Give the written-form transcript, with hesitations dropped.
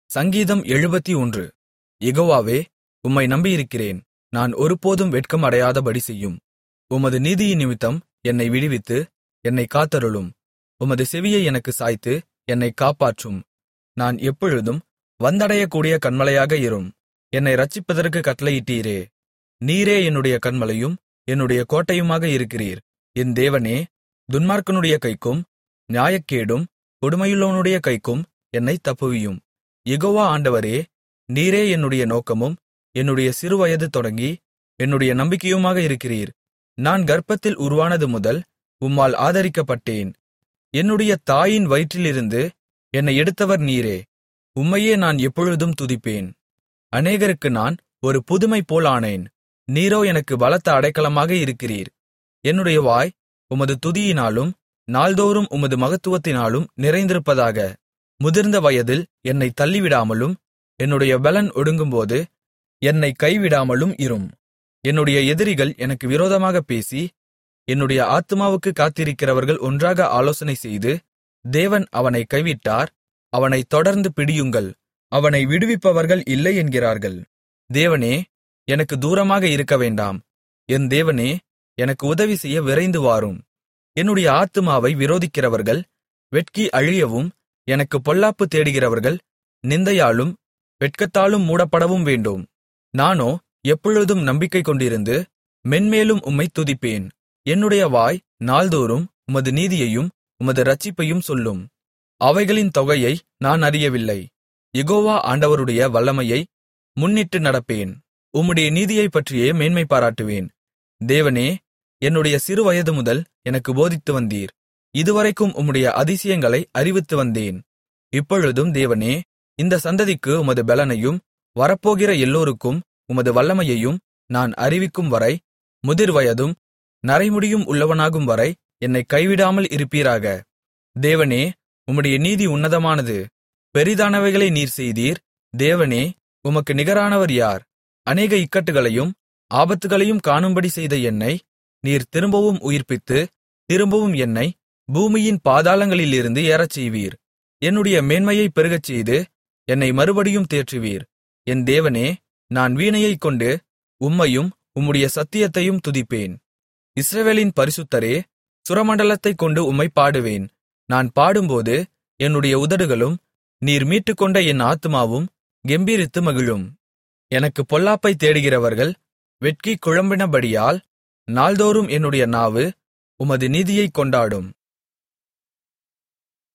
சங்கீதம் 71. யெகோவாவே, உம்மை நம்பியிருக்கிறேன். நான் ஒருபோதும் வெட்கம் அடையாதபடி செய்யும். உமது நீதியினிமித்தம் என்னை விடுவித்து, என்னைக் காத்தருளும். உமது செவியை எனக்குச் சாய்த்து, என்னைக் காப்பாற்றும். நான் எப்பொழுதும் வந்தடையக்கூடிய கன்மலையாக இரும். என்னை இரட்சிப்பதற்குக் கட்டளையிட்டீரே. நீரே என்னுடைய கன்மலையும் என்னுடைய கோட்டையுமாக இருக்கிறீர். என் தேவனே, துன்மார்க்கனுடைய கைக்கும் நியாயக்கேடும் கொடுமையுள்ளவனுடைய கைக்கும் என்னைத் தப்புவியும். யெகோவா ஆண்டவரே, நீரே என்னுடைய நோக்கமும் என்னுடைய சிறுவயது தொடங்கி என்னுடைய நம்பிக்கையுமாக இருக்கிறீர். நான் கர்ப்பத்தில் உருவானது முதல் உம்மால் ஆதரிக்கப்பட்டேன். என்னுடைய தாயின் வயிற்றிலிருந்து என்னை எடுத்தவர் நீரே. உம்மையே நான் எப்பொழுதும் துதிப்பேன். அநேகருக்கு நான் ஒரு புதுமை போல் ஆனேன். நீரோ எனக்கு பலத்த அடைக்கலமாக இருக்கிறீர். என்னுடைய வாய் உமது துதியினாலும் நாள்தோறும் உமது மகத்துவத்தினாலும் நிறைந்திருப்பதாக. முதிர்ந்த வயதில் என்னைத் தள்ளிவிடாமலும் என்னுடைய பெலன் ஒடுங்கும்போது என்னைக் கைவிடாமலும் இரும். என்னுடைய எதிரிகள் எனக்கு விரோதமாகப் பேசி, என்னுடைய ஆத்துமாவுக்குக் காத்திருக்கிறவர்கள் ஒன்றாக ஆலோசனை செய்து, தேவன் அவனைக் கைவிட்டார், அவனைத் தொடர்ந்து பிடியுங்கள், அவனை விடுவிப்பவர்கள் இல்லை என்கிறார்கள். தேவனே, எனக்கு தூரமாக இருக்க வேண்டாம். என் தேவனே, எனக்கு உதவி செய்ய விரைந்து வாரும். என்னுடைய ஆத்துமாவை விரோதிக்கிறவர்கள் வெட்கி அழியவும், எனக்கு பொல்லாப்பு தேடுகிறவர்கள் நிந்தையாலும் வெட்கத்தாலும் மூடப்படவும் வேண்டும். நானோ எப்பொழுதும் நம்பிக்கை கொண்டிருந்து மென்மேலும் உம்மைத் துதிப்பேன். என்னுடைய வாய் நாள்தோறும் உமது நீதியையும் உமது இரட்சிப்பையும் சொல்லும். அவைகளின் தொகையை நான் அறியவில்லை. யெகோவா ஆண்டவருடைய வல்லமையை முன்னிட்டு நடப்பேன். உம்முடைய நீதியைப் பற்றியே மேன்மை பாராட்டுவேன். தேவனே, என்னுடைய சிறுவயது முதல் எனக்கு போதித்து வந்தீர். இதுவரைக்கும் உம்முடைய அதிசயங்களை அறிவித்து வந்தேன். இப்பொழுதும் தேவனே, இந்த சந்ததிக்கு உமது பெலனையும் வரப்போகிற எல்லோருக்கும் உமது வல்லமையையும் நான் அறிவிக்கும் வரை, முதிர்வயதும் நரைமுடியும் உள்ளவனாகும் வரை என்னைக் கைவிடாமல் இருப்பீராக. தேவனே, உம்முடைய நீதி உன்னதமானது. பெரிதானவைகளை நீர் செய்தீர். தேவனே, உமக்கு நிகரானவர் யார்? அநேக இக்கட்டுகளையும் ஆபத்துகளையும் காணும்படி செய்த என்னை நீர் திரும்பவும் உயிர்ப்பித்து, திரும்பவும் என்னை பூமியின் பாதாளங்களிலிருந்து ஏறச்செய்வீர். என்னுடைய மேன்மையைப் பெருகச்செய்து என்னை மறுபடியும் தேற்றுவீர். என் தேவனே, நான் வீணையைக் கொண்டு உம்மையும் உம்முடைய சத்தியத்தையும் துதிப்பேன். இஸ்ரவேலின் பரிசுத்தரே, சுரமண்டலத்தைக் கொண்டு உம்மைப் பாடுவேன். நான் பாடும்போது என்னுடைய உதடுகளும் நீர் மீட்டுக்கொண்ட என் ஆத்துமாவும் கெம்பீரித்து மகிழும். எனக்குப் பொல்லாப்பைத் தேடுகிறவர்கள் வெட்கிக் குழம்பினபடியால் நாள்தோறும் என்னுடைய நாவு உமது நீதியைக் கொண்டாடும்.